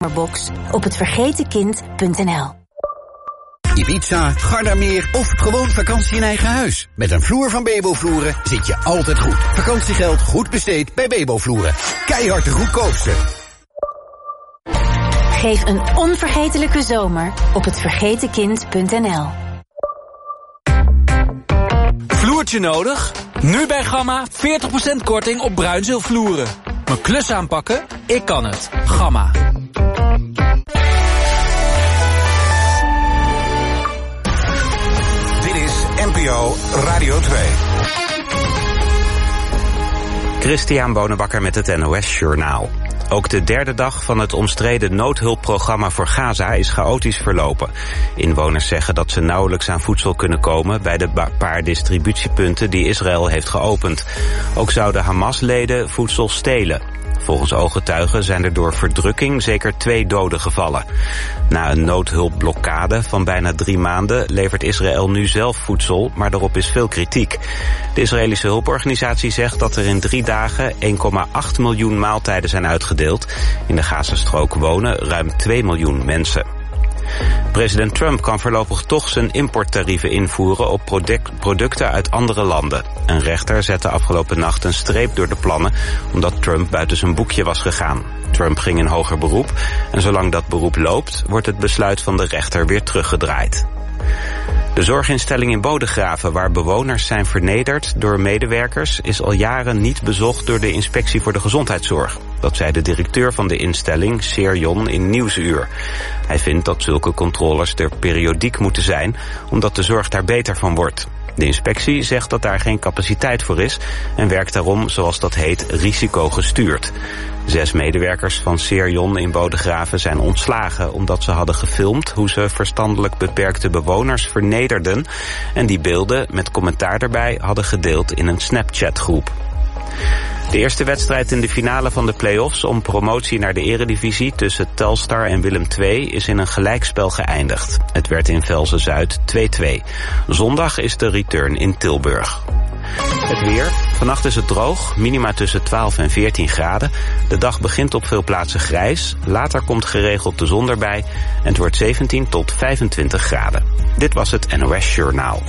box op hetvergetenkind.nl. Ibiza, Gardameer of gewoon vakantie in eigen huis. Met een vloer van Bebo Vloeren zit je altijd goed. Vakantiegeld goed besteed bij Bebo Vloeren. Keihard de goedkoopste. Geef een onvergetelijke zomer op hetvergetenkind.nl. Vloertje nodig? Nu bij Gamma 40% korting op bruinzeelvloeren. Mijn klus aanpakken? Ik kan het. Gamma. Dit is NPO Radio 2. Christian Bonenbakker met het NOS Journaal. Ook de derde dag van het omstreden noodhulpprogramma voor Gaza is chaotisch verlopen. Inwoners zeggen dat ze nauwelijks aan voedsel kunnen komen bij de paar distributiepunten die Israël heeft geopend. Ook zouden Hamas-leden voedsel stelen. Volgens ooggetuigen zijn er door verdrukking zeker 2 doden gevallen. Na een noodhulpblokkade van bijna 3 maanden levert Israël nu zelf voedsel, maar daarop is veel kritiek. De Israëlische hulporganisatie zegt dat er in 3 dagen 1,8 miljoen maaltijden zijn uitgedeeld. In de Gazastrook wonen ruim 2 miljoen mensen. President Trump kan voorlopig toch zijn importtarieven invoeren op producten uit andere landen. Een rechter zette afgelopen nacht een streep door de plannen omdat Trump buiten zijn boekje was gegaan. Trump ging in hoger beroep en zolang dat beroep loopt wordt het besluit van de rechter weer teruggedraaid. De zorginstelling in Bodegraven, waar bewoners zijn vernederd door medewerkers, is al jaren niet bezocht door de Inspectie voor de Gezondheidszorg. Dat zei de directeur van de instelling, Serjon, in Nieuwsuur. Hij vindt dat zulke controles er periodiek moeten zijn, omdat de zorg daar beter van wordt. De inspectie zegt dat daar geen capaciteit voor is en werkt daarom, zoals dat heet, risicogestuurd. 6 medewerkers van Serjon in Bodegraven zijn ontslagen omdat ze hadden gefilmd hoe ze verstandelijk beperkte bewoners vernederden en die beelden met commentaar erbij hadden gedeeld in een Snapchat-groep. De eerste wedstrijd in de finale van de play-offs om promotie naar de eredivisie tussen Telstar en Willem II is in een gelijkspel geëindigd. Het werd in Velzen-Zuid 2-2. Zondag is de return in Tilburg. Het weer. Vannacht is het droog, minima tussen 12 en 14 graden. De dag begint op veel plaatsen grijs. Later komt geregeld de zon erbij en het wordt 17 tot 25 graden. Dit was het NOS Journaal.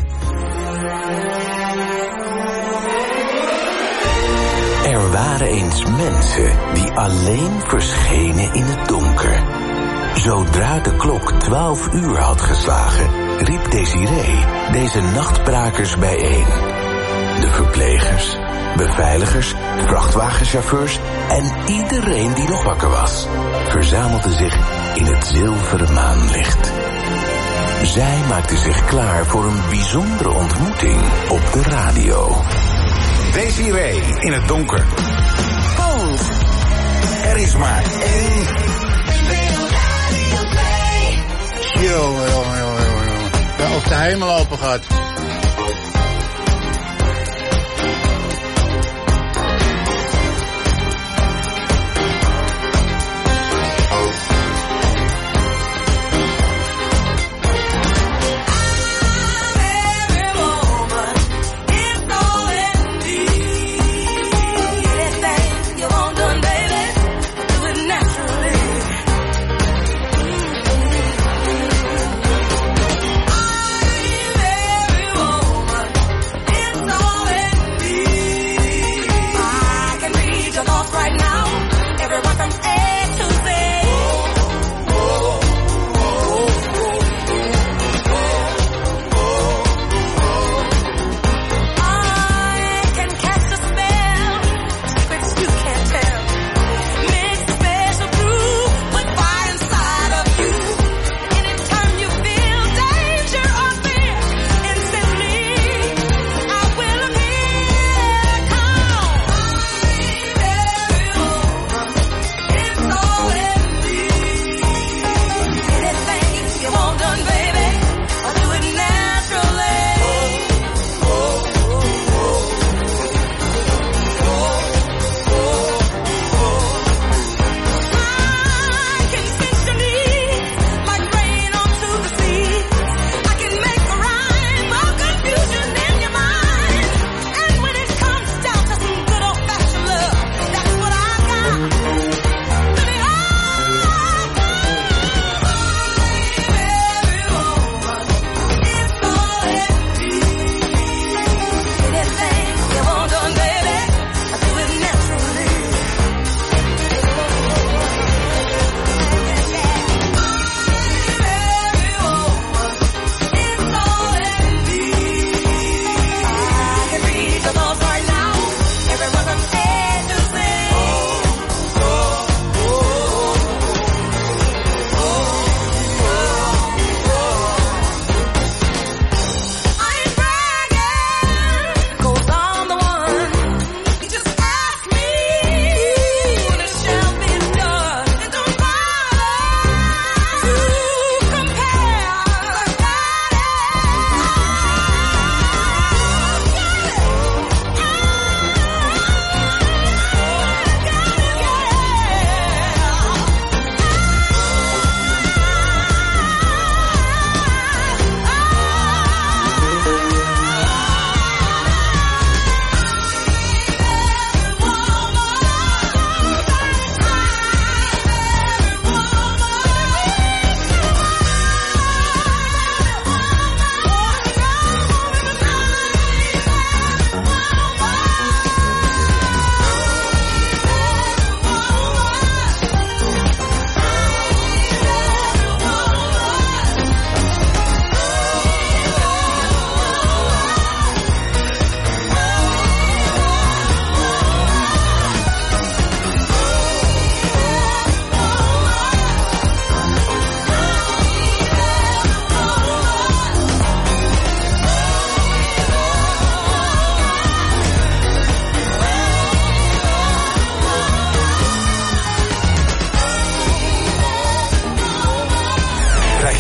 Er waren eens mensen die alleen verschenen in het donker. Zodra de klok 12 uur had geslagen, riep Desiree deze nachtbrakers bijeen. De verplegers, beveiligers, vrachtwagenchauffeurs en iedereen die nog wakker was, verzamelde zich in het zilveren maanlicht. Zij maakte zich klaar voor een bijzondere ontmoeting op de radio. Desiree in het donker. Hold. Er is maar 1. Ja, of de hemel open gaat.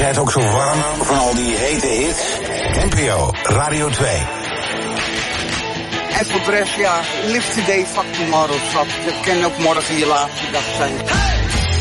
het ook zo warm van al die hete hits? NPO Radio 2. En voor de rest, ja, live today, fuck tomorrow, schat. Dat kan ook morgen je laatste dag zijn. Hey!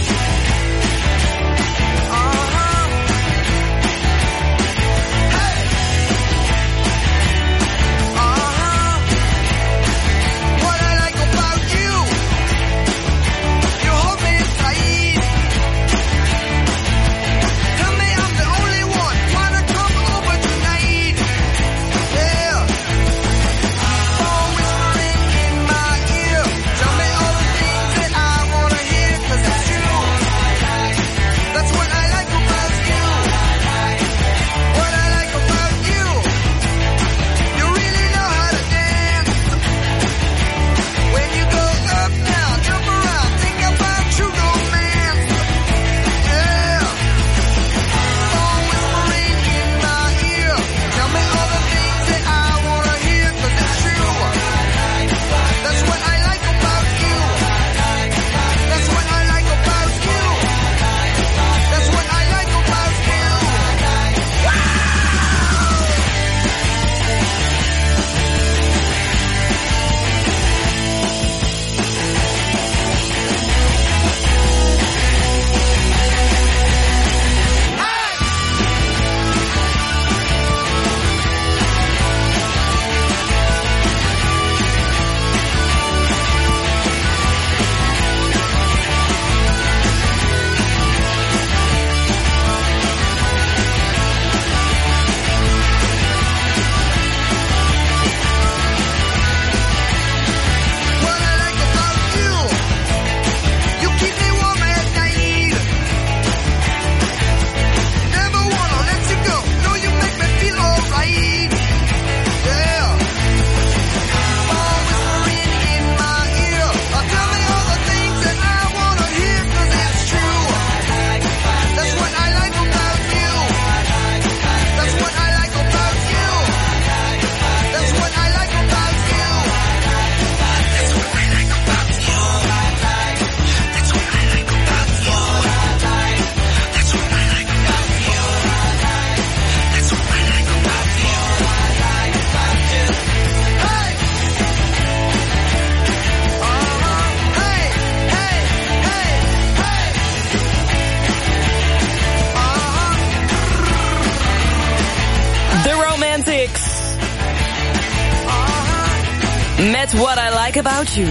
Met What I Like About You.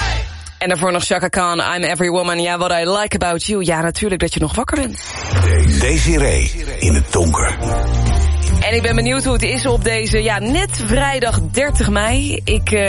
En daarvoor nog Chaka Khan, I'm Every Woman. Ja, What I Like About You. Ja, natuurlijk dat je nog wakker bent. Desiree in het donker. En ik ben benieuwd hoe het is op deze, net vrijdag 30 mei.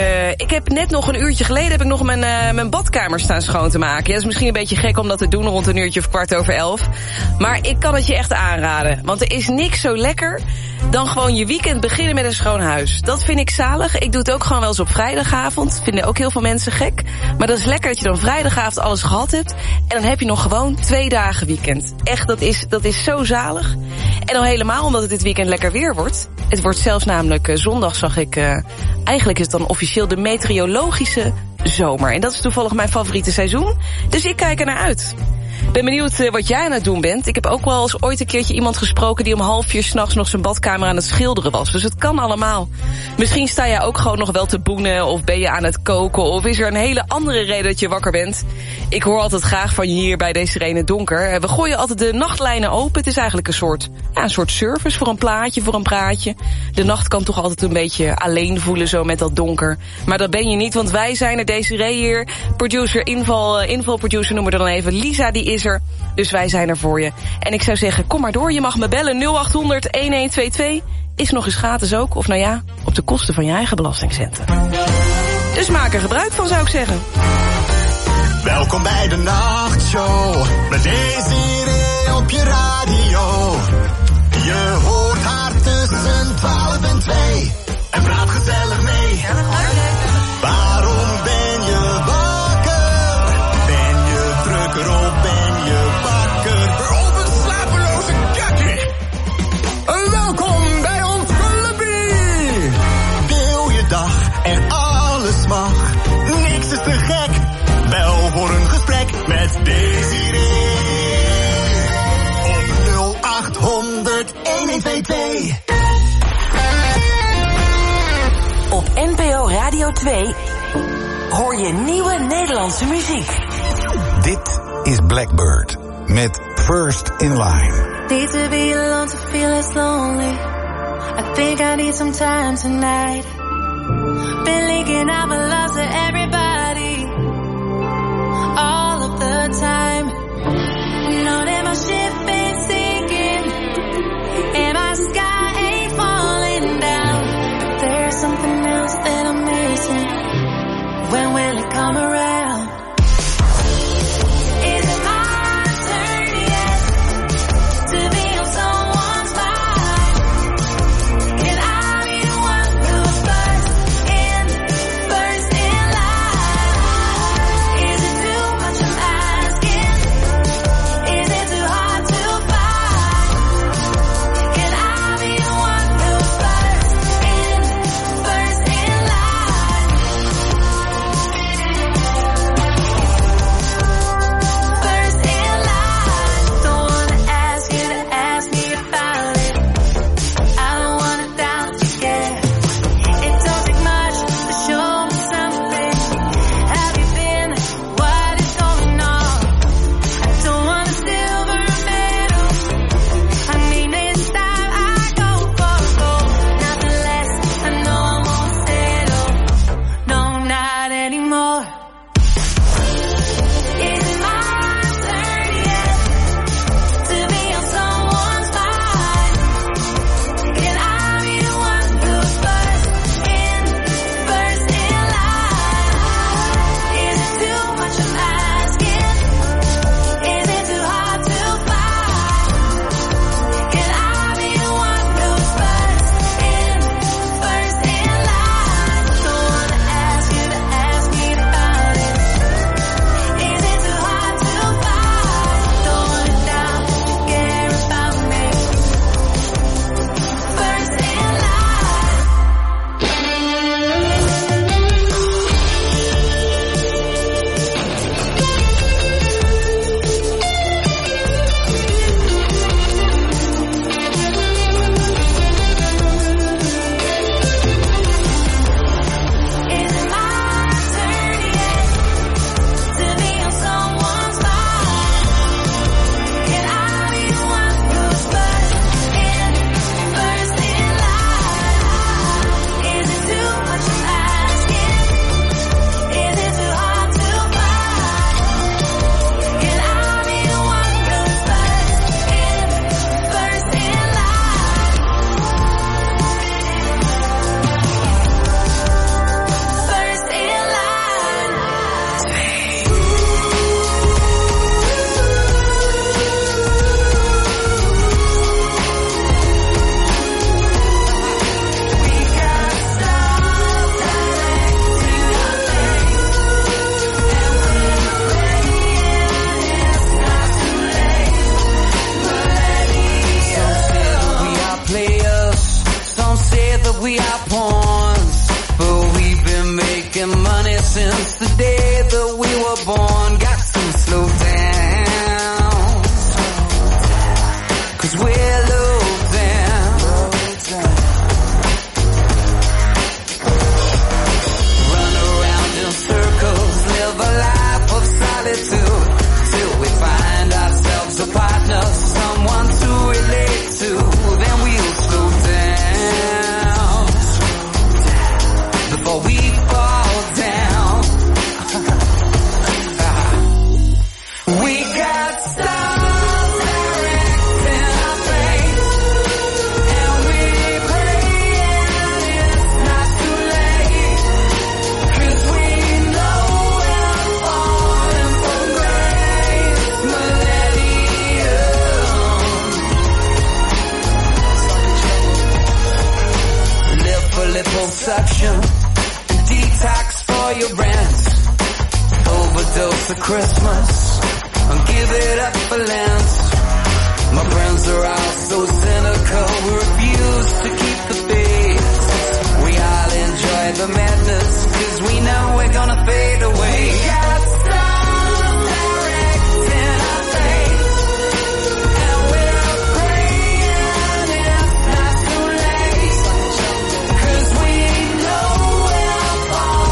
Ik heb net nog een uurtje geleden mijn badkamer staan schoon te maken. Ja, dat is misschien een beetje gek om dat te doen rond een uurtje of 11:15. Maar ik kan het je echt aanraden. Want er is niks zo lekker dan gewoon je weekend beginnen met een schoon huis. Dat vind ik zalig. Ik doe het ook gewoon wel eens op vrijdagavond. Vinden ook heel veel mensen gek. Maar dat is lekker dat je dan vrijdagavond alles gehad hebt. En dan heb je nog gewoon 2 dagen weekend. Echt, dat is zo zalig. En al helemaal omdat het dit weekend lekker weer wordt. Het wordt zelfs namelijk zondag, zag ik. Eigenlijk is het dan officieel de meteorologische zomer. En dat is toevallig mijn favoriete seizoen. Dus ik kijk er naar uit. Ben benieuwd wat jij aan het doen bent. Ik heb ook wel eens ooit een keertje iemand gesproken die om 3:30 s'nachts nog zijn badkamer aan het schilderen was. Dus het kan allemaal. Misschien sta je ook gewoon nog wel te boenen of ben je aan het koken of is er een hele andere reden dat je wakker bent. Ik hoor altijd graag van je hier bij Desiree in het donker. We gooien altijd de nachtlijnen open. Het is eigenlijk een soort service voor een plaatje, voor een praatje. De nacht kan toch altijd een beetje alleen voelen zo met dat donker. Maar dat ben je niet, want wij zijn er. Desiree hier, producer, invalproducer noemen we er dan even. Lisa die is er, dus wij zijn er voor je. En ik zou zeggen, kom maar door, je mag me bellen 0800-1122. Is nog eens gratis ook, of nou ja, op de kosten van je eigen belastingcenten. Dus maak er gebruik van, zou ik zeggen. Welkom bij de nachtshow, met Desiree op je radio. Je hoort haar tussen 12 en 2 en praat gezellig mee. Waarom ben je wakker? Ben je drukker of ben je wakker? Op een slapeloze kakkie. Welkom bij ons clubie. Deel je dag en alles mag. Niks is te gek. Bel voor een gesprek met Desiree. Radio 2 hoor je nieuwe Nederlandse muziek. Dit is Blackbird met First in Line. Need to be alone to feel less lonely. I think I need some time tonight. Been leaking out my love to everybody all of the time. Know that my ship ain't sinking and my sky ain't falling down. But there's something else that I'm missing. When will it come around? Is it my turn yet to be on someone's mind? Can I be the one who's first in line? Is it too much I'm asking? Is it too hard to find? Can I be the one who's first in line? First in line. Don't wanna ask you to ask me about it. I don't wanna doubt you, yeah. It don't take much to show me something. Have you been? What is going on? I don't want a silver medal. I mean this time I go for gold. Nothing less, I know I won't settle. No, not anymore. Is it my turn yet to be on someone's mind? Can I be the one who's first in line? Is it too much I'm asking? Is it too hard to find? Can I be the one who's first in line? Don't wanna ask you to ask me about it. Is it too hard to find? Don't wanna doubt that you care about me. First in line. Is it my turn yet to be on someone's mind? Can I be the one who's first in line? Is it too much I'm asking? Is it too hard to find? Can I be the one who's first in line? First in line. We are players, some say that we are pawns, but we've been making money since the day that we were born. Got to slow down, 'cause we're low down. Run around in circles, live a life of solitude, till we find ourselves a partner, someone to relate to. Then we'll slow down before we fall down. We got stars directing our fate, and we praying it's not too late, 'cause we know we're falling from grace. Millennium. Live for liposuction, detox for your brands, overdose of Christmas, and give it up for Lent. My friends are all so cynical, we refuse to keep the faith. We all enjoy the madness, 'cause we know we're gonna fade away. We got stars directing our fate, and we're praying it's not too late, 'cause we know we're falling.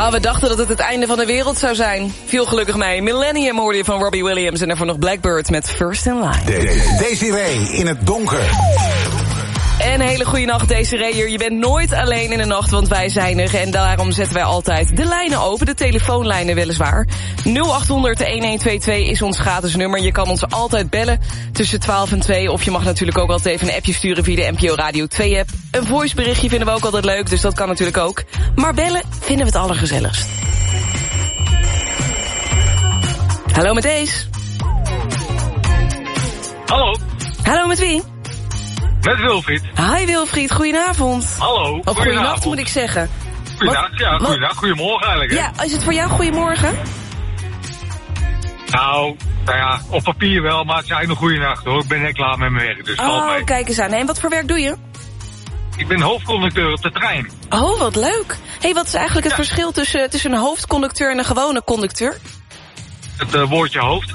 Oh, we dachten dat het einde van de wereld zou zijn. Viel gelukkig mee. Millennium hoorde je van Robbie Williams en daarvoor nog Blackbird met First in Line. Desiree in het donker. En een hele goede nacht, Desiree hier. Je bent nooit alleen in de nacht, want wij zijn er. En daarom zetten wij altijd de lijnen open, de telefoonlijnen weliswaar. 0800-1122 is ons gratis nummer. Je kan ons altijd bellen tussen 12 en 2. Of je mag natuurlijk ook altijd even een appje sturen via de NPO Radio 2 app. Een voiceberichtje vinden we ook altijd leuk, dus dat kan natuurlijk ook. Maar bellen vinden we het allergezelligst. Hallo met Deze. Hallo. Hallo met wie? Met Wilfried. Hi Wilfried, goedenavond. Hallo. Of goedenacht moet ik zeggen. Goedenacht, ja, goedenacht. Goedemorgen eigenlijk. Hè? Ja, is het voor jou goedemorgen? Nou ja, op papier wel, maar het is eigenlijk nog goedenacht hoor. Ik ben net klaar met mijn werk, dus valt mee. Kijk eens aan. En wat voor werk doe je? Ik ben hoofdconducteur op de trein. Oh, wat leuk. Hey, wat is eigenlijk het verschil tussen een hoofdconducteur en een gewone conducteur? Het woordje hoofd.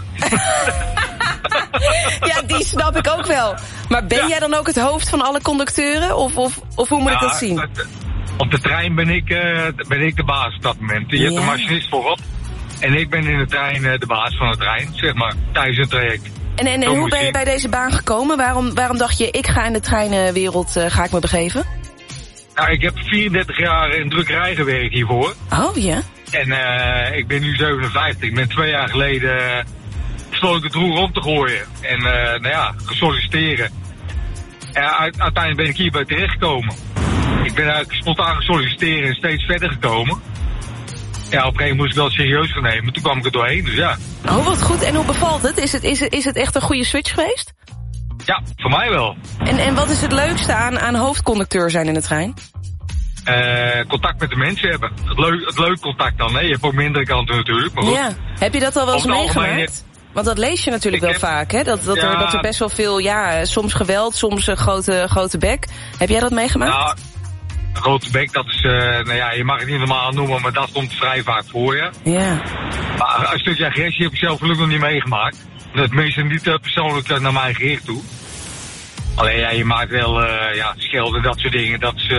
Ja, die snap ik ook wel. Maar ben jij dan ook het hoofd van alle conducteuren? Of hoe moet ik dat zien? Op de trein ben ik de baas op dat moment. Je hebt de machinist voorop. En ik ben in de trein de baas van de trein, zeg maar, tijdens het traject. En hoe ben je bij deze baan gekomen? Waarom dacht je, ik ga in de treinwereld ga ik me begeven? Nou, ik heb 34 jaar in drukkerij gewerkt hiervoor. Oh, ja? En ik ben nu 57. Ik ben 2 jaar geleden besloten het roer om te gooien. En gesolliciteren. Uiteindelijk ben ik hierbij terechtgekomen. Ik ben eigenlijk spontaan gesolliciteerd en steeds verder gekomen. Ja, op een gegeven moment moest ik wel serieus gaan nemen. Toen kwam ik er doorheen, dus ja. Oh, wat goed. En hoe bevalt het? Is het echt een goede switch geweest? Ja, voor mij wel. En wat is het leukste aan hoofdconducteur zijn in de trein? Contact met de mensen hebben. Het leuk contact dan, hè. Je hebt ook mindere kanten natuurlijk, maar goed. Ja. Heb je dat al wel eens meegemaakt? Want dat lees je natuurlijk wel vaak, hè? Dat er best wel veel, soms geweld, soms grote bek. Heb jij dat meegemaakt? Nou, een grote bek, dat is, je mag het niet normaal noemen, maar dat komt vrij vaak voor je. Ja. Maar een stukje agressie heb ik zelf gelukkig nog niet meegemaakt. Dat is meestal niet persoonlijk naar mij gericht toe. Alleen je maakt wel, schelden, dat soort dingen. Dat is,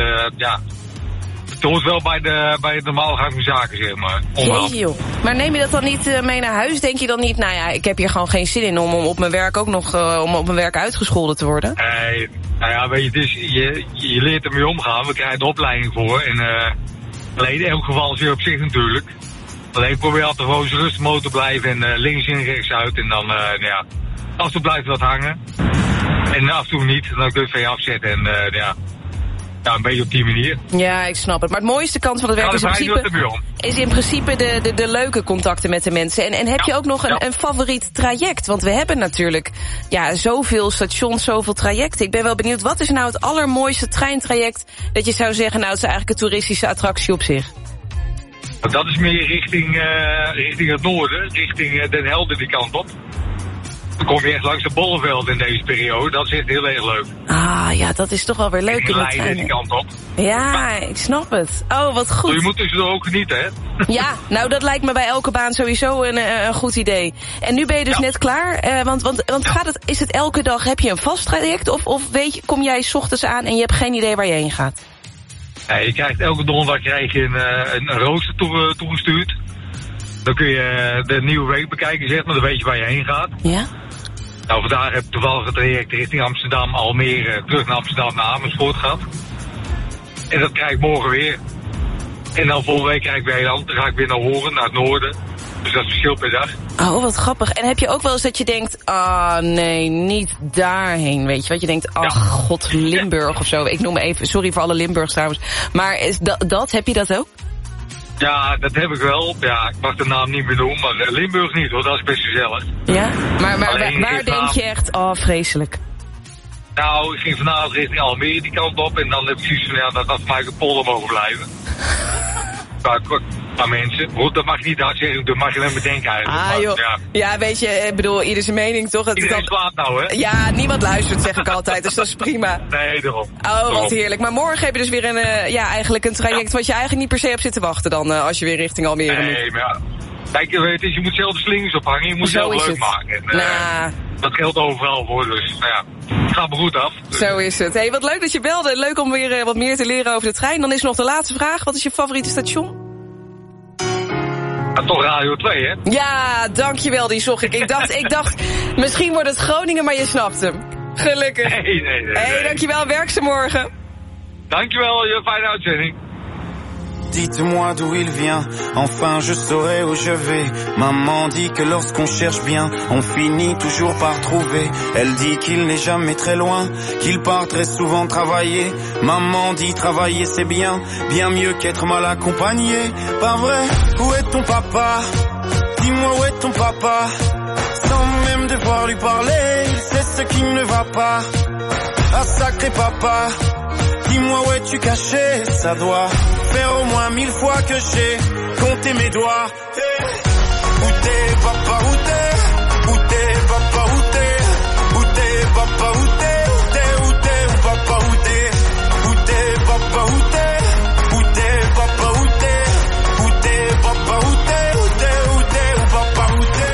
het hoort wel bij de normale gang van zaken, zeg maar. Jeetje, joh. Maar neem je dat dan niet mee naar huis? Denk je dan niet, ik heb hier gewoon geen zin in om op mijn werk ook nog, om op mijn werk uitgescholden te worden? Nee, weet je, het is, je leert ermee omgaan. We krijgen de opleiding voor. En alleen in elk geval is weer op zich natuurlijk. Alleen probeer altijd gewoon zo rustig mogelijk te blijven en links in, rechts uit. En dan, af en toe blijft wat hangen. En af en toe niet. Dan kun je het van je afzetten en een beetje op die manier. Ja, ik snap het. Maar het mooiste kant van het werk is in principe de leuke contacten met de mensen. En heb je ook nog een favoriet traject? Want we hebben natuurlijk zoveel stations, zoveel trajecten. Ik ben wel benieuwd, wat is nou het allermooiste treintraject dat je zou zeggen, het is eigenlijk een toeristische attractie op zich? Dat is meer richting het noorden, richting Den Helder die kant op. Dan kom je echt langs de Bolleveld in deze periode. Dat is echt heel erg leuk. Ah, ja, dat is toch wel weer leuk in de trein. Die kant op. Ja, ik snap het. Oh, wat goed. Je moet dus er ook genieten, hè? Ja, nou, dat lijkt me bij elke baan sowieso een goed idee. En nu ben je dus net klaar. Want is het elke dag, heb je een vast traject? Of kom jij 's ochtends aan en je hebt geen idee waar je heen gaat? Ja, je krijgt elke donderdag een rooster toegestuurd. Dan kun je de nieuwe week bekijken, zeg maar. Dan weet je waar je heen gaat. Ja. Nou, vandaag heb ik toevallig het traject richting Amsterdam, Almere, terug naar Amsterdam, naar Amersfoort gehad. En dat krijg ik morgen weer. En dan volgende week krijg ik weer een ander. Dan ga ik weer naar Horen, naar het noorden. Dus dat is verschil per dag. Oh, wat grappig. En heb je ook wel eens dat je denkt, nee, niet daarheen, weet je? Wat je denkt, god, Limburg of zo. Ik noem even, sorry voor alle Limburgs trouwens. Maar heb je dat ook? Ja, dat heb ik wel. Ja, ik mag de naam niet meer noemen, maar Limburg niet hoor, dat is best gezellig. Ja? Maar waar denk je echt, vreselijk? Nou, ik ging vanavond richting Almere die kant op en dan heb ik zoiets van, dat mag ik een polder mogen blijven. Maar mensen, dat mag je niet hard zeggen, dat mag je alleen maar denken eigenlijk. Ah joh, ja weet je, ik bedoel, ieder zijn mening toch? Iedereen slaat nou, hè? Ja, niemand luistert, zeg ik altijd, dus dat is prima. Nee, daarom. Oh, wat heerlijk. Maar morgen heb je dus weer eigenlijk een traject wat je eigenlijk niet per se op zit te wachten dan, als je weer richting Almere moet. Nee, maar ja. Kijk, je moet zelf de slingers ophangen, je moet zelf leuk maken. En, dat geldt overal voor, dus het gaat me goed af. Dus. Zo is het. Hey, wat leuk dat je belde. Leuk om weer wat meer te leren over de trein. Dan is nog de laatste vraag. Wat is je favoriete station? En toch Radio 2, hè? Ja, dankjewel, die zocht ik. Ik dacht, misschien wordt het Groningen, maar je snapt hem. Gelukkig. Nee. Dankjewel, werk ze morgen. Dankjewel, je fijne uitzending. Dites-moi d'où il vient, enfin je saurai où je vais. Maman dit que lorsqu'on cherche bien, on finit toujours par trouver. Elle dit qu'il n'est jamais très loin, qu'il part très souvent travailler. Maman dit travailler c'est bien, bien mieux qu'être mal accompagné. Pas vrai, où est ton papa? Dis-moi où est ton papa? Sans même devoir lui parler, il sait ce qui ne va pas. Ah sacré papa, dis-moi où es-tu caché? Ça doit faire au moins 1000 fois que j'ai compté mes doigts. Hey. Où t'es papa, où t'es? Où t'es papa, où t'es? Où t'es papa, où t'es? Où t'es, où t'es, où papa, où t'es? Où t'es papa, où t'es? Où t'es papa, où t'es? Où t'es papa, où t'es? Où t'es, où t'es, où papa, où t'es?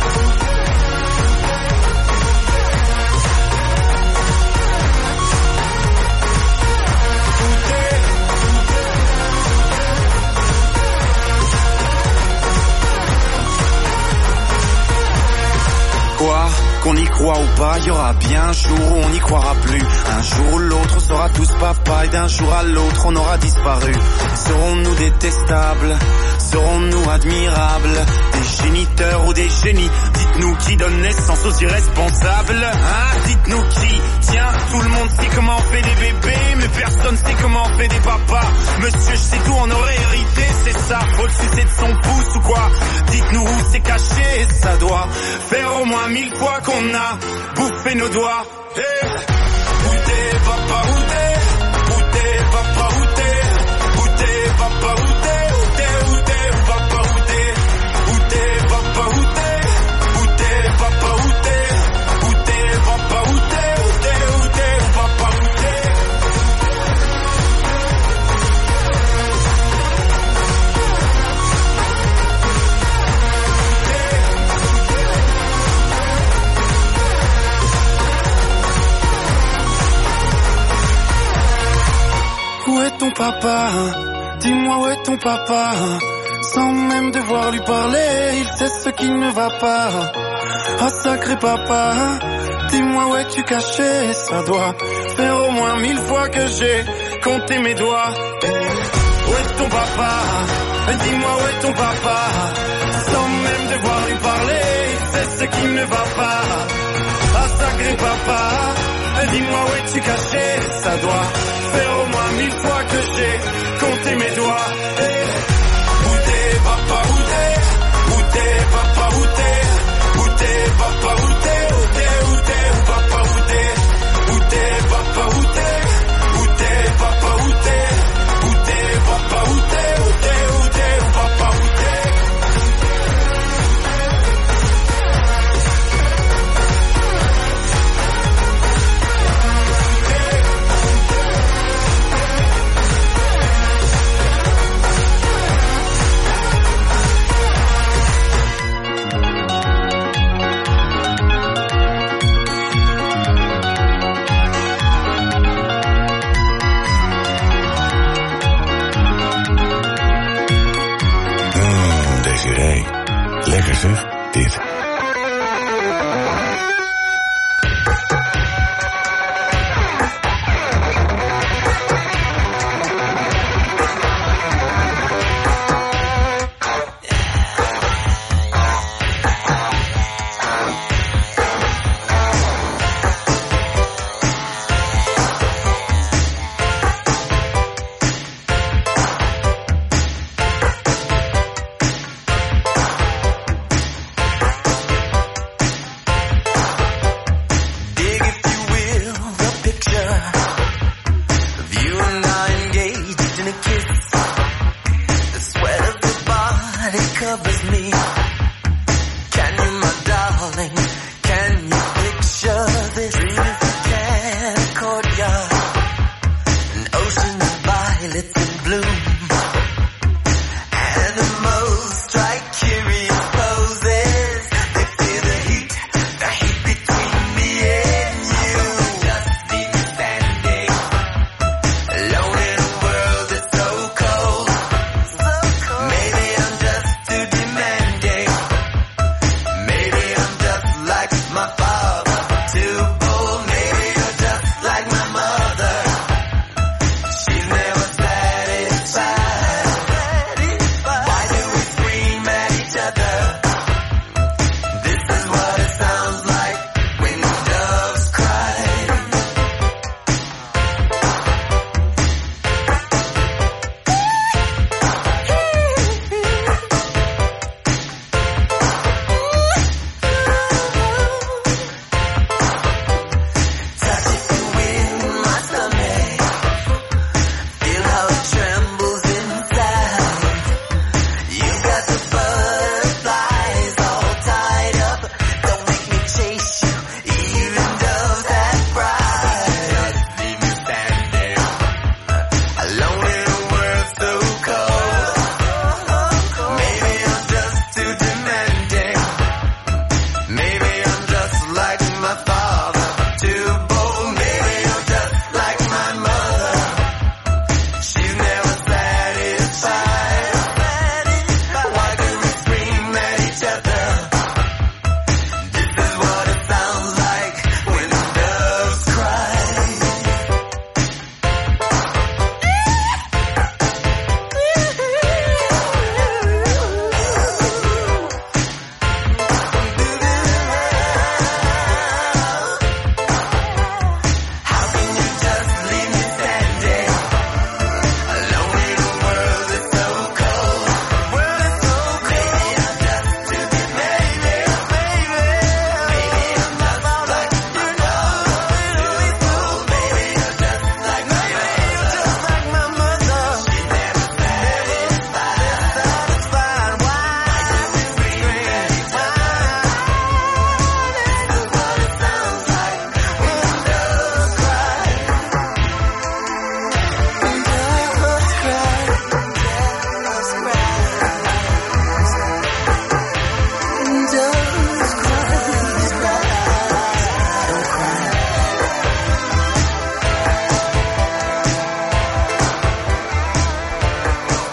Quoi, qu'on y croit ou pas, y aura bien un jour où on n'y croira plus. Un jour ou l'autre on sera tous papa et d'un jour à l'autre on aura disparu. Serons-nous détestables? Serons-nous admirables? Des géniteurs ou des génies? Dites-nous qui donne naissance aux irresponsables. Hein? Dites-nous qui? Tiens, tout le monde sait comment on fait des bébés, mais personne sait comment on fait des papas. Monsieur, je sais tout, on aurait hérité, c'est ça. Faut le sucer de son pouce ou quoi? Dites-nous où c'est caché, ça doit faire au moins 1000 fois qu'on a bouffé nos doigts. Hey. Où t'es papa, où t'es? Où t'es papa, où t'es? Où t'es papa, où t'es? Où t'es, où t'es, où papa, où t'es? Où t'es papa, où t'es? Où t'es papa, où t'es? Où t'es papa, où t'es? Où t'es, où t'es, où papa, où t'es? Où est ton papa? Dis-moi où est ton papa? Sans même devoir lui parler, il sait ce qui ne va pas. Ah sacré papa, dis-moi où es-tu caché? Ça doit faire au moins 1000 fois que j'ai compté mes doigts. Où est ton papa? Dis-moi où est ton papa? Sans même devoir lui parler, il sait ce qui ne va pas. Ah sacré papa, dis-moi où es-tu caché? Ça doit faire au moins 1000 fois que j'ai compté mes doigts. Hey. Où t'es papa, où t'es? Où t'es papa, où t'es? Où t'es papa, où t'es? Où t'es, où t'es, où papa, où t'es? Où t'es papa, où t'es? Où t'es papa, où t'es? Où t'es papa, où t'es? Où t'es, où t'es, où papa, où t'es? Desiree, lekker zeg, dit.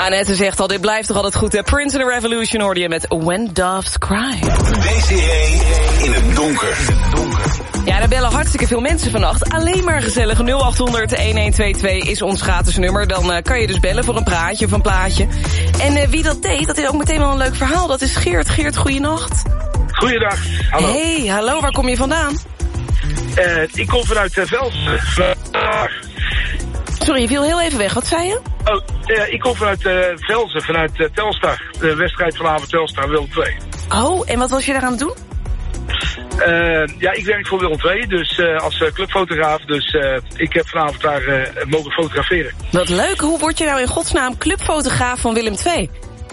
Annette zegt al, dit blijft toch altijd goed, hè? Prince and the Revolution hoorde je met When Doves Cry. WCA in het donker. Ja, daar bellen hartstikke veel mensen vannacht. Alleen maar gezellig. 0800-1122 is ons gratis nummer. Dan kan je dus bellen voor een praatje of een plaatje. En wie dat deed, dat is ook meteen wel een leuk verhaal. Dat is Geert. Geert, goeienacht. Goeiedag, hallo. Hey, hallo, waar kom je vandaan? Ik kom vanuit Velsen. Sorry, je viel heel even weg. Wat zei je? Ik kom vanuit Velsen, vanuit Telstar. De wedstrijd vanavond Telstar, Willem II. Oh, en wat was je daar aan het doen? Ik werk voor Willem II, dus als clubfotograaf. Dus ik heb vanavond daar mogen fotograferen. Wat leuk. Hoe word je nou in godsnaam clubfotograaf van Willem II?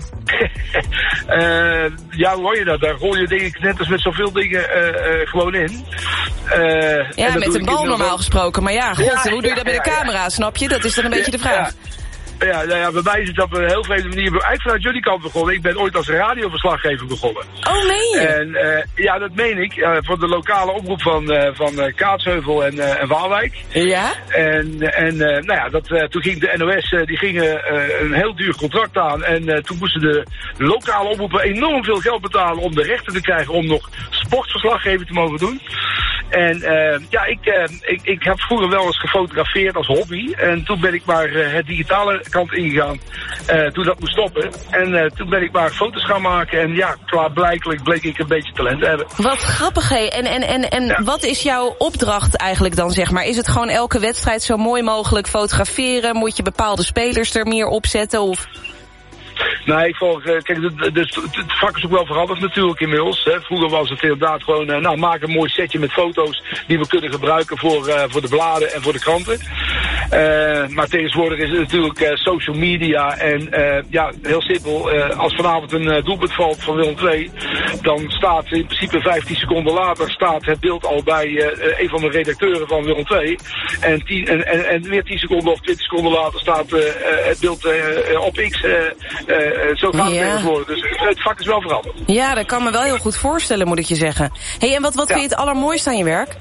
Hoe hoor je dat? Daar rol je denk ik net als met zoveel dingen gewoon in. Met een bal normaal gesproken. Maar ja, hoe doe je dat met de camera, snap je? Dat is dan een beetje de vraag. Ja, bij mij is het op een heel vreemde manier eigenlijk vanuit jullie kant begonnen. Ik ben ooit als radioverslaggever begonnen. Oh, meen je? En dat meen ik. Voor de lokale omroep van Kaatsheuvel en Waalwijk. Ja? Toen ging de NOS een heel duur contract aan. En toen moesten de lokale omroepen enorm veel geld betalen om de rechten te krijgen om nog sportverslaggever te mogen doen. En ik heb vroeger wel eens gefotografeerd als hobby. En toen ben ik maar het digitale kant ingegaan. Toen dat moest stoppen. En toen ben ik maar foto's gaan maken. En ja, klaarblijkelijk bleek ik een beetje talent te hebben. Wat grappig, hé. En wat is jouw opdracht eigenlijk dan, zeg maar? Is het gewoon elke wedstrijd zo mooi mogelijk fotograferen? Moet je bepaalde spelers er meer opzetten? Of... Nee, ik volg, het vak is ook wel veranderd natuurlijk inmiddels. Hè. Vroeger was het inderdaad gewoon, maak een mooi setje met foto's die we kunnen gebruiken voor de bladen en voor de kranten. Maar tegenwoordig is het natuurlijk social media en heel simpel. Als vanavond een doelpunt valt van Willem II, dan staat in principe 15 seconden later staat het beeld al bij een van de redacteuren van Willem II. En weer 10 seconden of 20 seconden later staat het beeld op X. Zo gaat het tegenwoordig. Dus het vak is wel veranderd. Ja, dat kan me wel heel goed voorstellen, moet ik je zeggen. Hey, en wat vind je het allermooiste aan je werk?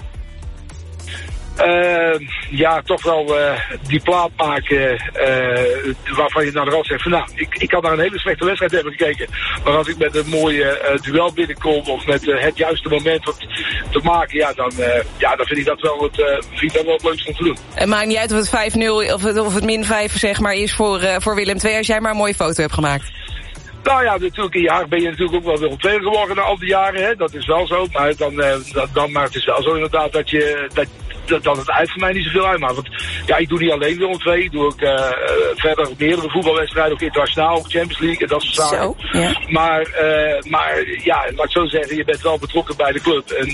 Toch wel die plaat maken waarvan je naar de rand zegt van ik kan naar een hele slechte wedstrijd hebben gekeken. Maar als ik met een mooie duel binnenkom of met het juiste moment wat te maken, dan vind ik dat wel het leukste om te doen. Het maakt niet uit of het 5-0 of het min 5 zeg maar is voor Willem II als jij maar een mooie foto hebt gemaakt. Nou ja, natuurlijk in je hart ben je natuurlijk ook wel Willem II geworden na al die jaren, hè? Dat is wel zo. Maar maar het is wel zo inderdaad dat het uit voor mij niet zoveel uitmaakt. Want ik doe niet alleen Willem II, ik doe ook verder meerdere voetbalwedstrijden, ook internationaal, ook Champions League en dat soort zaken. Zo, ja. Maar laat ik zo zeggen, je bent wel betrokken bij de club. En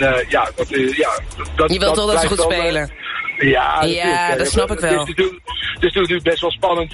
je wilt wel dat ze goed spelen. Ja, dat snap ik wel. Het is natuurlijk best wel spannend,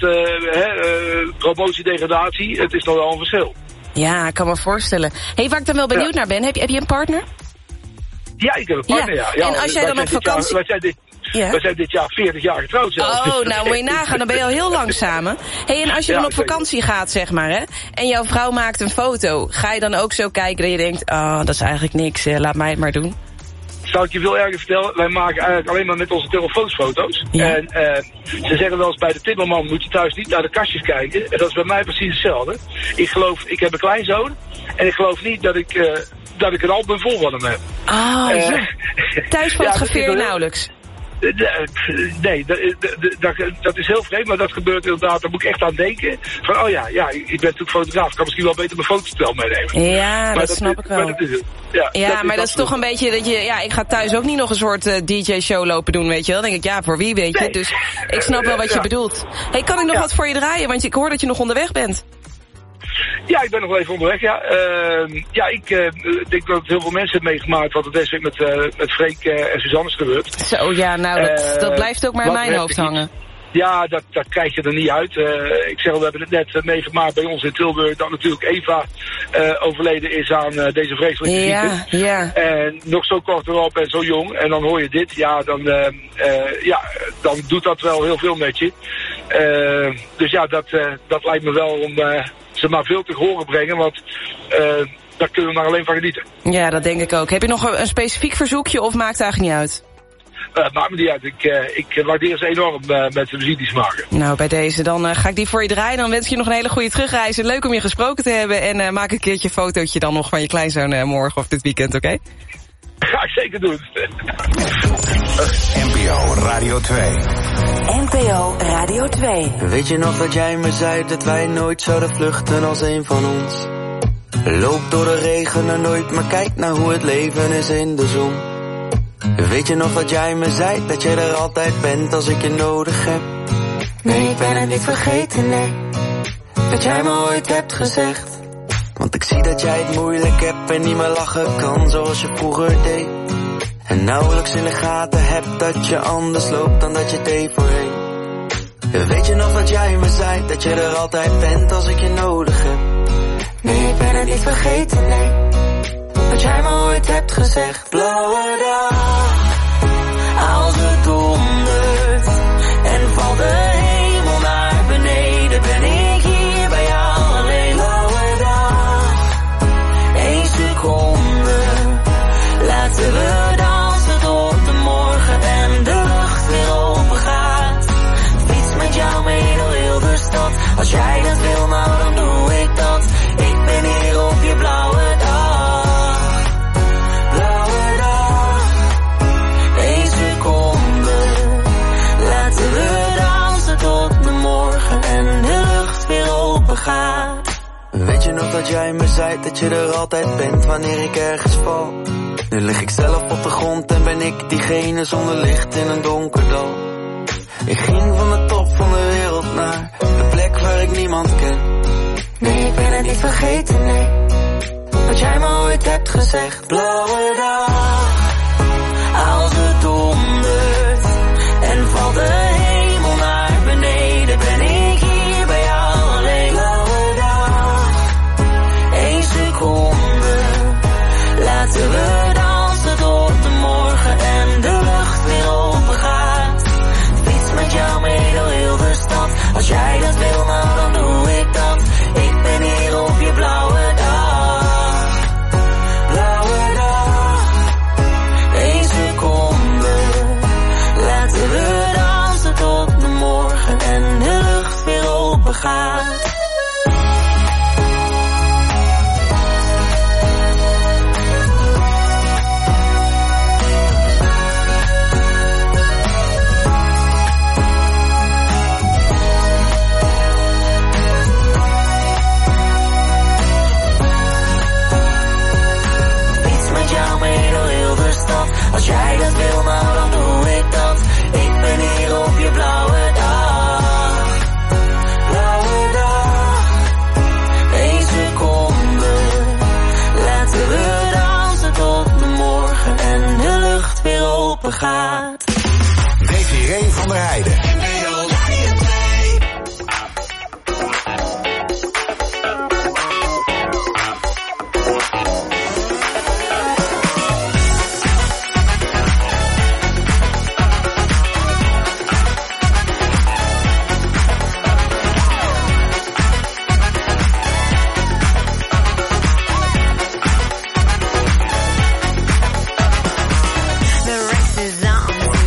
promotie-degradatie. Het is nog wel een verschil. Ja, ik kan me voorstellen. Hey, waar ik dan wel benieuwd naar ben, heb je een partner? Ja, ik heb een partner, ja. En als jij dan op vakantie... We zijn dit jaar 40 jaar getrouwd zelfs. Oh, nou moet je nagaan, dan ben je al heel lang samen. Hey, en als je dan op vakantie gaat, zeg maar, hè, en jouw vrouw maakt een foto, ga je dan ook zo kijken dat je denkt, dat is eigenlijk niks, laat mij het maar doen? Zal ik je veel erger vertellen, wij maken eigenlijk alleen maar met onze telefoons foto's. Ja. En ze zeggen wel eens bij de timmerman moet je thuis niet naar de kastjes kijken. En dat is bij mij precies hetzelfde. Ik heb een kleinzoon en ik geloof niet dat ik een album vol van hem heb. Thuis fotografeer je nauwelijks? Nee, dat is heel vreemd, maar dat gebeurt inderdaad. Daar moet ik echt aan denken. Van, ik ben natuurlijk fotograaf. Ik kan misschien wel beter mijn fotostel meenemen. Ja, dat snap ik wel. Maar dat is toch een beetje dat je... ik ga thuis ook niet nog een soort DJ-show lopen doen, weet je wel. Dan denk ik, voor wie, weet je. Nee. Dus ik snap wel wat je bedoelt. Hey, kan ik nog wat voor je draaien? Want ik hoor dat je nog onderweg bent. Ja, ik ben nog wel even onderweg, ik denk dat heel veel mensen hebben meegemaakt wat er deze week met Freek en Suzanne is gebeurd. Zo, dat blijft ook maar in mijn hoofd hangen. Ja, dat krijg je er niet uit. Ik zeg al, we hebben het net meegemaakt bij ons in Tilburg dat natuurlijk Eva overleden is aan deze vreselijke ziekte. Ja. En nog zo kort erop en zo jong. En dan hoor je dit. Dan doet dat wel heel veel met je. Dat lijkt me wel om ze maar veel te horen brengen, want daar kunnen we maar alleen van genieten. Ja, dat denk ik ook. Heb je nog een specifiek verzoekje of maakt het eigenlijk niet uit? maakt me niet uit. Ik waardeer ze enorm met de muziek die ze maken. Nou, bij deze dan ga ik die voor je draaien. Dan wens ik je nog een hele goede terugreis. Leuk om je gesproken te hebben. En maak een keertje een fotootje dan nog van je kleinzoon morgen of dit weekend, oké? Ga ik zeker doen. NPO Radio 2. NPO Radio 2. Weet je nog dat jij me zei dat wij nooit zouden vluchten als een van ons? Loop door de regen en nooit, maar kijk naar hoe het leven is in de zon. Weet je nog dat jij me zei dat je er altijd bent als ik je nodig heb? Nee, ik ben het niet vergeten, nee. Dat jij me ooit hebt gezegd. Want ik zie dat jij het moeilijk hebt en niet meer lachen kan zoals je vroeger deed. En nauwelijks in de gaten hebt dat je anders loopt dan dat je deed voorheen. Weet je nog dat jij me zei dat je er altijd bent als ik je nodig heb? Nee, ik ben het niet vergeten, nee. Wat jij me ooit hebt gezegd. Blauwe dag, als het dondert en valt de hemel naar beneden, ben ik hier bij jou alleen. Blauwe dag, 1 seconde, laten we dansen tot de morgen en de lucht weer open gaat. Fiets met jou mee door heel de stad, als jij dat wil, nou dan doe ik dat. Ik ben hier op je blauwe dag. Blauwe dag, 1 seconde, laten we dansen tot de morgen en de lucht weer open gaat. Weet je nog dat jij me zei dat je er altijd bent wanneer ik ergens val? Nu lig ik zelf op de grond en ben ik diegene zonder licht in een donker dal. Ik ging van de top van de wereld naar de plek waar ik niemand ken. Nee, ik ben het niet vergeten, nee. Wat jij me ooit hebt gezegd. Blauwe dag, als het dondert en valt de hemel naar beneden, ben ik hier bij jou alleen. Blauwe dag, 1 seconde, laten we dansen tot de morgen en de lucht weer open gaat. Fiets met jou mee door heel de stad, als jij dat wil, nou dan doe ik dat. Ik ben hier op je blauwe dag. Blauwe dag, 1 seconde, laten we dansen tot de morgen en de lucht weer open gaat. Als jij dat wil, nou dan doe ik dat. Ik ben hier op je blauwe dag. Blauwe dag, 1 seconde, laten we dansen tot de morgen en de lucht weer open gaat. Desiree van der Heijden. The race is on.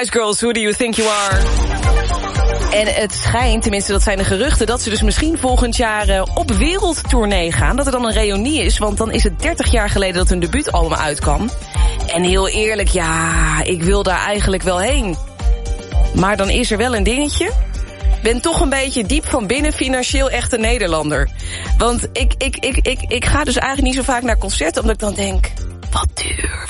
Spice Girls, Who Do You Think You Are? En het schijnt, tenminste dat zijn de geruchten, dat ze dus misschien volgend jaar op wereldtournee gaan. Dat er dan een reunie is, want dan is het 30 jaar geleden dat hun debuutalbum uitkwam. En heel eerlijk, ja, ik wil daar eigenlijk wel heen. Maar dan is er wel een dingetje. Ben toch een beetje diep van binnen financieel echt een Nederlander. Want ik ga dus eigenlijk niet zo vaak naar concerten, omdat ik dan denk, wat duur.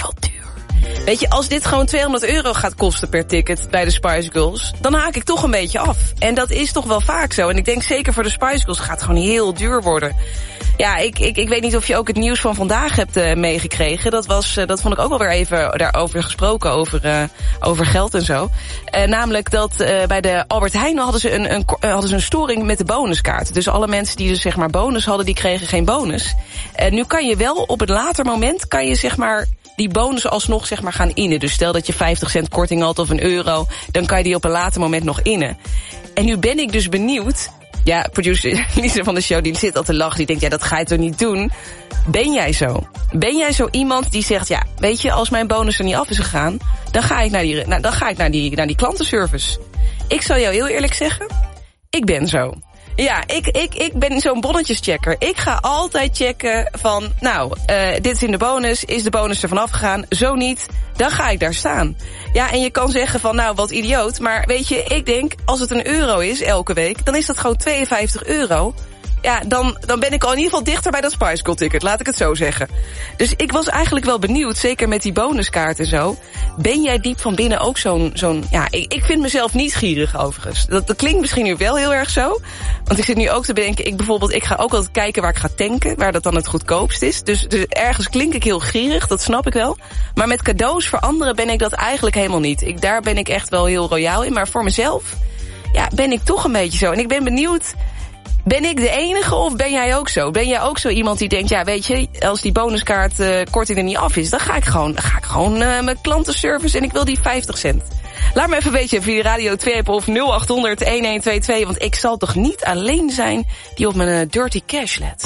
Weet je, als dit gewoon €200 gaat kosten per ticket bij de Spice Girls, dan haak ik toch een beetje af. En dat is toch wel vaak zo. En ik denk zeker voor de Spice Girls gaat het gewoon heel duur worden. Ja, ik weet niet of je ook het nieuws van vandaag hebt meegekregen. Dat vond ik ook wel weer even daarover gesproken, over geld en zo. Namelijk dat bij de Albert Heijn hadden ze een storing met de bonuskaart. Dus alle mensen die dus zeg maar bonus hadden, die kregen geen bonus. Nu kan je wel op het later moment, kan je zeg maar die bonus alsnog zeg maar gaan innen. Dus stel dat je 50 cent korting had of €1, dan kan je die op een later moment nog innen. En nu ben ik dus benieuwd. Ja, producer Lisa van de show, die zit al te lachen. Die denkt, ja, dat ga je toch niet doen? Ben jij zo? Ben jij zo iemand die zegt, ja, weet je, als mijn bonus er niet af is gegaan, dan ga ik naar die klantenservice. Ik zal jou heel eerlijk zeggen, ik ben zo. Ja, ik ben zo'n bonnetjeschecker. Ik ga altijd checken van, dit is in de bonus. Is de bonus er vanaf gegaan? Zo niet, dan ga ik daar staan. Ja, en je kan zeggen van, wat idioot. Maar weet je, ik denk, als het €1 is elke week, dan is dat gewoon €52. Ja, dan ben ik al in ieder geval dichter bij dat Spice Girl ticket, laat ik het zo zeggen. Dus ik was eigenlijk wel benieuwd, zeker met die bonuskaart en zo. Ben jij diep van binnen ook zo'n ik vind mezelf niet gierig overigens. Dat klinkt misschien nu wel heel erg zo. Want ik zit nu ook te bedenken, ik ga ook altijd kijken waar ik ga tanken, waar dat dan het goedkoopst is. Dus ergens klink ik heel gierig, dat snap ik wel. Maar met cadeaus voor anderen ben ik dat eigenlijk helemaal niet. Daar ben ik echt wel heel royaal in, maar voor mezelf, ja, ben ik toch een beetje zo. En ik ben benieuwd, ben ik de enige of ben jij ook zo? Ben jij ook zo iemand die denkt, ja, weet je, als die bonuskaart korting er niet af is, dan ga ik gewoon met klantenservice en ik wil die 50 cent. Laat me even weten via Radio 2 of 0800-1122, want ik zal toch niet alleen zijn die op mijn dirty cash let.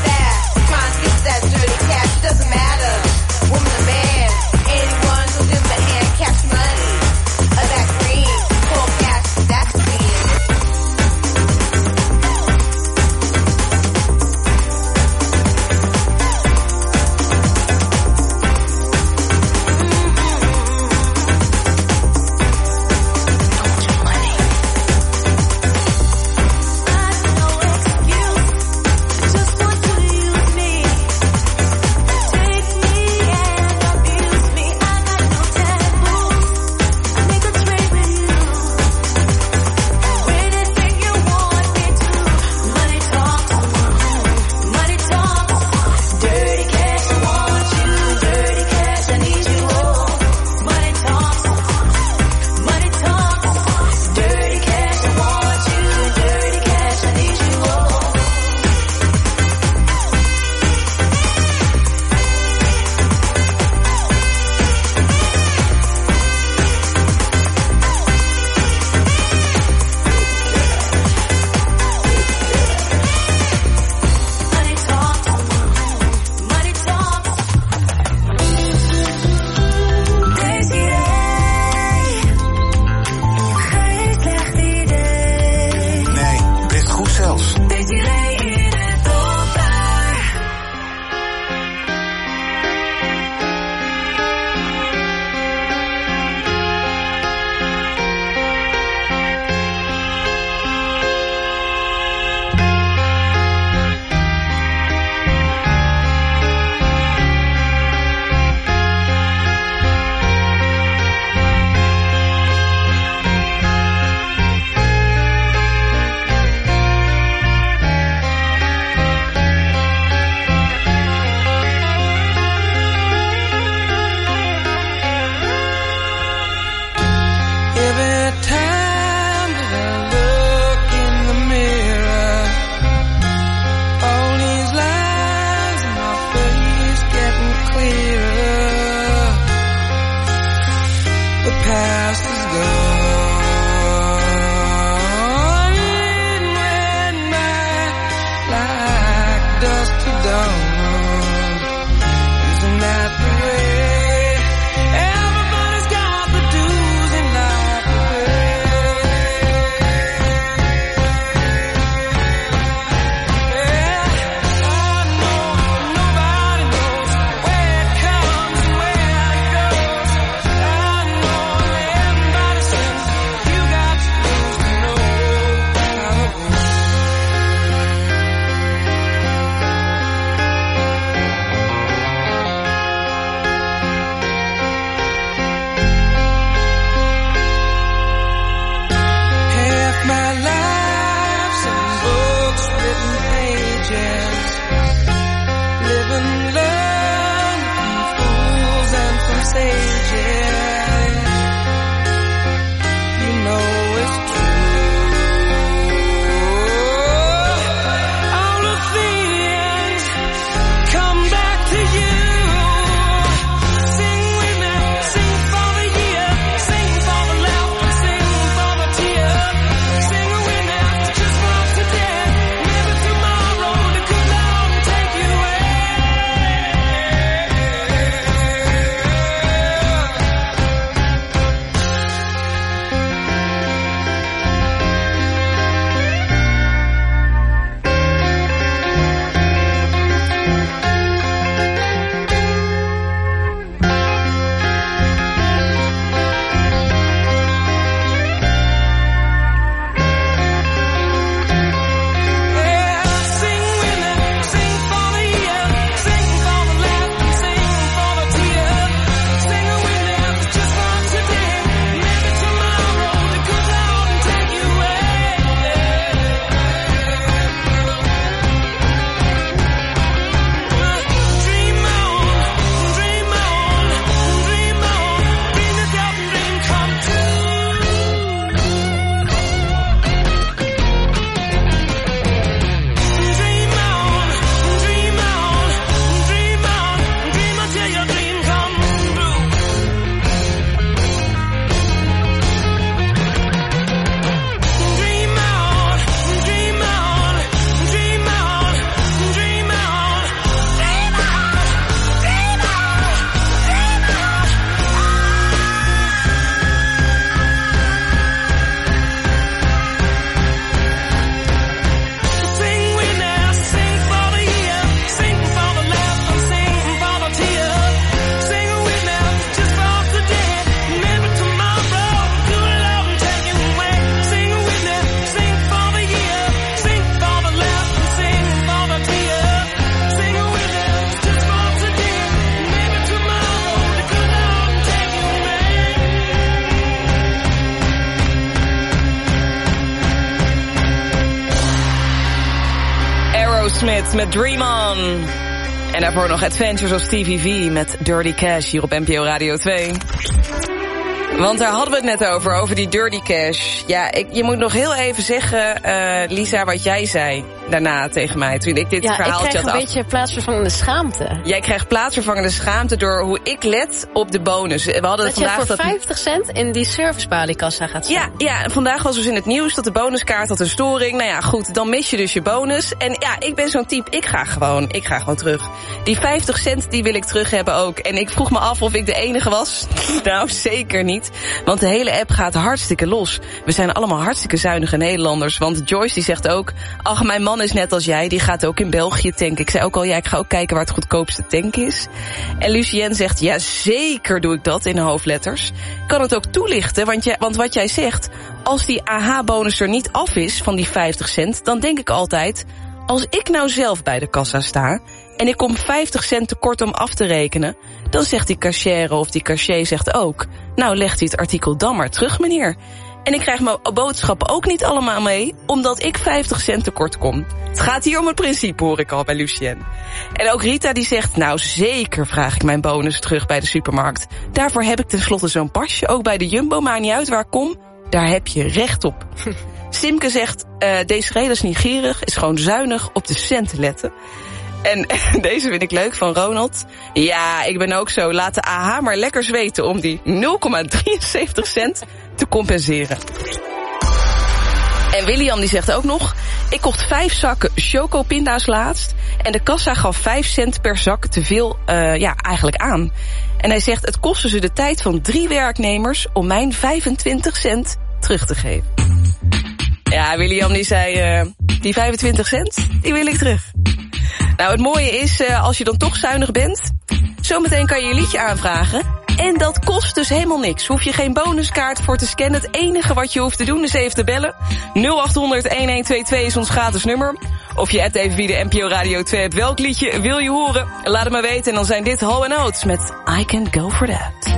Doesn't matter, woman or man, anyone who's in dusk to dawn. Isn't that the way? Everybody's got the dues in life to pay. Yeah, I know nobody knows where it comes and where it goes. I know everybody says you got to lose to know how it goes. Half my life's in books, written pages. Live and learn from fools and from sages. You know it's true. All the things come back to you. Sing with me, sing for the year, sing for the laughter, sing for the tear. Sing with me, just for today. Maybe tomorrow the good Lord will take you away. Yeah, sing with me, sing for the year, sing for the laughter, sing for the tear. Sing with me, just for today. Maybe tomorrow the good Lord will take you away. Dream on, dream on, dream on. Dream yourself a dream come true. Dream on, dream on, dream on, dream until your dream comes true. Dream on, dream on, dream on, dream on, dream Sing with me, sing for the year, sing for the laughter, sing for the tear. Sing with me, just for today. Maybe tomorrow, good Lord will take you away. Sing with me, sing for the year, sing for the laughter, sing for the tear. Sing with me, just for today. Maybe tomorrow, the good Lord will take you away. Aerosmith met Dream On. En daarvoor nog Adventures of Stevie V met Dirty Cash hier op NPO Radio 2. Want daar hadden we het net over die Dirty Cash. Ja, je moet nog heel even zeggen, Lisa, wat jij zei daarna tegen mij. Toen ik dit verhaaltje had ik krijg een beetje plaatsvervangende schaamte. Jij krijgt plaatsvervangende schaamte door hoe ik let op de bonus. We hadden dat vandaag je voor 50 cent in die servicebaliekassa gaat staan. Ja, vandaag was dus in het nieuws dat de bonuskaart had een storing. Nou ja, goed, dan mis je dus je bonus. En ja, ik ben zo'n type, ik ga gewoon terug. Die 50 cent, die wil ik terug hebben ook. En ik vroeg me af of ik de enige was. Nou, zeker niet. Want de hele app gaat hartstikke los. We zijn allemaal hartstikke zuinige Nederlanders. Want Joyce die zegt ook, ach, mijn man is net als jij, die gaat ook in België tanken. Ik zei ook al, ja, ik ga ook kijken waar het goedkoopste tank is. En Lucienne zegt, ja, zeker doe ik dat in hoofdletters. Ik kan het ook toelichten, want wat jij zegt, als die AH-bonus er niet af is van die 50 cent, dan denk ik altijd, als ik nou zelf bij de kassa sta en ik kom 50 cent tekort om af te rekenen, dan zegt die cashier of die cashier zegt ook, nou legt u het artikel dan maar terug, meneer. En ik krijg mijn boodschappen ook niet allemaal mee, omdat ik 50 cent tekort kom. Het gaat hier om het principe, hoor ik al bij Lucienne. En ook Rita die zegt, nou zeker vraag ik mijn bonus terug bij de supermarkt. Daarvoor heb ik tenslotte zo'n pasje, ook bij de Jumbo, maakt niet uit waar ik kom. Daar heb je recht op. Simke zegt, deze reden is niet gierig, is gewoon zuinig op de centen letten. En deze vind ik leuk, van Ronald. Ja, ik ben ook zo. Laat de AH maar lekker zweten om die 0,73 cent te compenseren. En William die zegt ook nog... Ik kocht 5 zakken chocopinda's laatst... en de kassa gaf 5 cent per zak te veel eigenlijk aan. En hij zegt, het kostte ze de tijd van 3 werknemers... om mijn 25 cent terug te geven. Ja, William die zei... die 25 cent, die wil ik terug. Nou, het mooie is, als je dan toch zuinig bent... zometeen kan je je liedje aanvragen... En dat kost dus helemaal niks. Hoef je geen bonuskaart voor te scannen. Het enige wat je hoeft te doen is even te bellen. 0800-1122 is ons gratis nummer. Of je appt even via de NPO Radio 2 hebt. Welk liedje wil je horen? Laat het maar weten. En dan zijn dit Hall & Oates met I Can Go For That.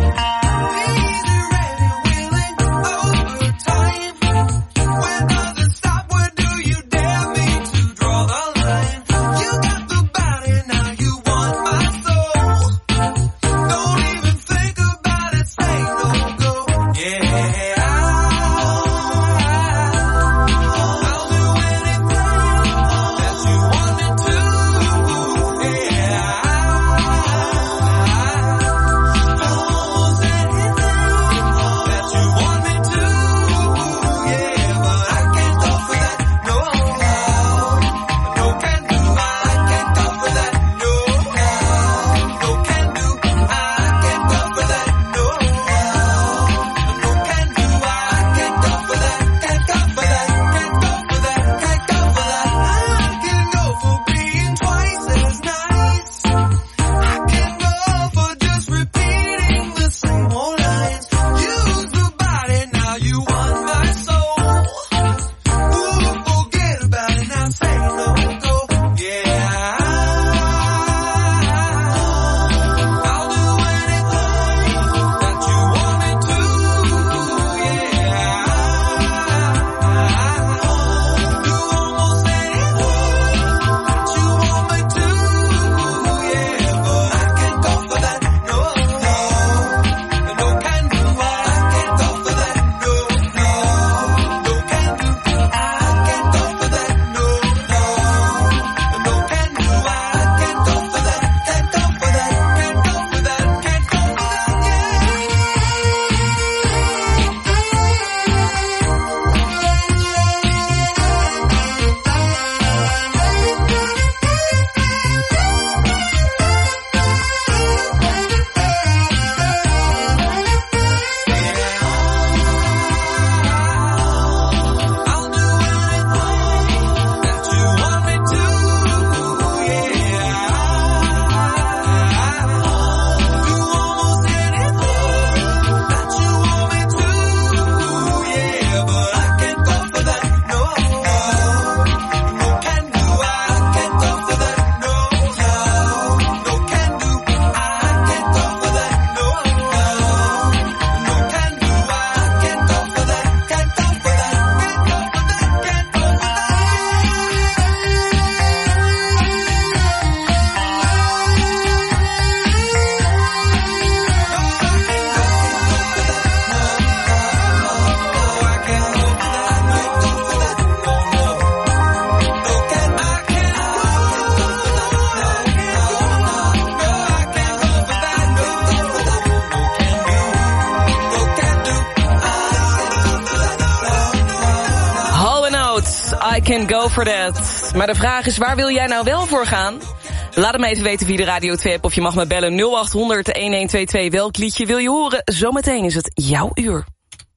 I Can Go For That. Maar de vraag is, waar wil jij nou wel voor gaan? Laat het me even weten via de Radio 2 app of je mag me bellen 0800-1122. Welk liedje wil je horen? Zometeen is het jouw uur.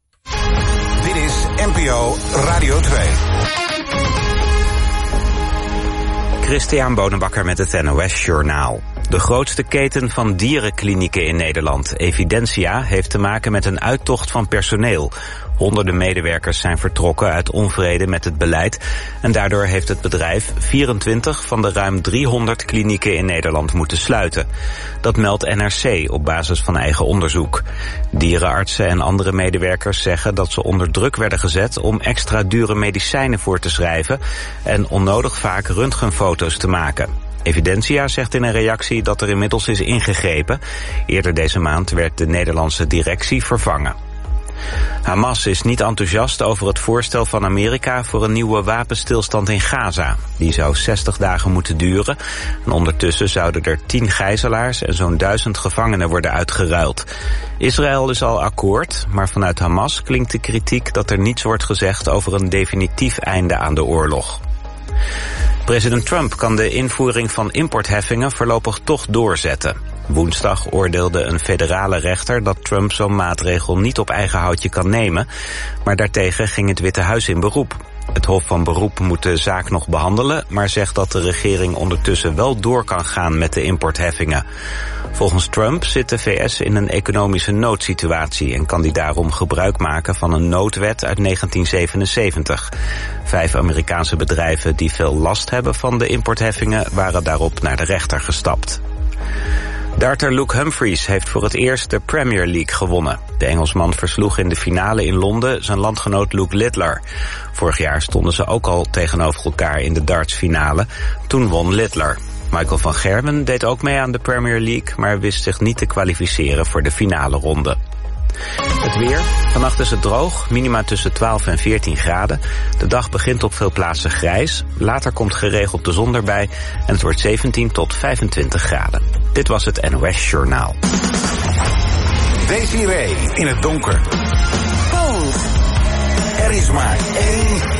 Dit is NPO Radio 2. Christian Bonenbakker met het NOS Journaal. De grootste keten van dierenklinieken in Nederland, Evidentia, heeft te maken met een uittocht van personeel. Honderden medewerkers zijn vertrokken uit onvrede met het beleid en daardoor heeft het bedrijf 24 van de ruim 300 klinieken in Nederland moeten sluiten. Dat meldt NRC op basis van eigen onderzoek. Dierenartsen en andere medewerkers zeggen dat ze onder druk werden gezet om extra dure medicijnen voor te schrijven en onnodig vaak röntgenfoto's te maken. Evidentia zegt in een reactie dat er inmiddels is ingegrepen. Eerder deze maand werd de Nederlandse directie vervangen. Hamas is niet enthousiast over het voorstel van Amerika voor een nieuwe wapenstilstand in Gaza. Die zou 60 dagen moeten duren. En ondertussen zouden er 10 gijzelaars en zo'n 1000 gevangenen worden uitgeruild. Israël is al akkoord, maar vanuit Hamas klinkt de kritiek dat er niets wordt gezegd over een definitief einde aan de oorlog. President Trump kan de invoering van importheffingen voorlopig toch doorzetten. Woensdag oordeelde een federale rechter dat Trump zo'n maatregel niet op eigen houtje kan nemen, maar daartegen ging het Witte Huis in beroep. Het Hof van Beroep moet de zaak nog behandelen, maar zegt dat de regering ondertussen wel door kan gaan met de importheffingen. Volgens Trump zit de VS in een economische noodsituatie en kan die daarom gebruik maken van een noodwet uit 1977. 5 Amerikaanse bedrijven die veel last hebben van de importheffingen waren daarop naar de rechter gestapt. Darter Luke Humphries heeft voor het eerst de Premier League gewonnen. De Engelsman versloeg in de finale in Londen zijn landgenoot Luke Littler. Vorig jaar stonden ze ook al tegenover elkaar in de dartsfinale. Toen won Littler. Michael van Gerwen deed ook mee aan de Premier League, maar wist zich niet te kwalificeren voor de finale ronde. Het weer. Vannacht is het droog, minima tussen 12 en 14 graden. De dag begint op veel plaatsen grijs. Later komt geregeld de zon erbij en het wordt 17 tot 25 graden. Dit was het NOS Journaal. Desiree in het donker. Bones. Er is maar één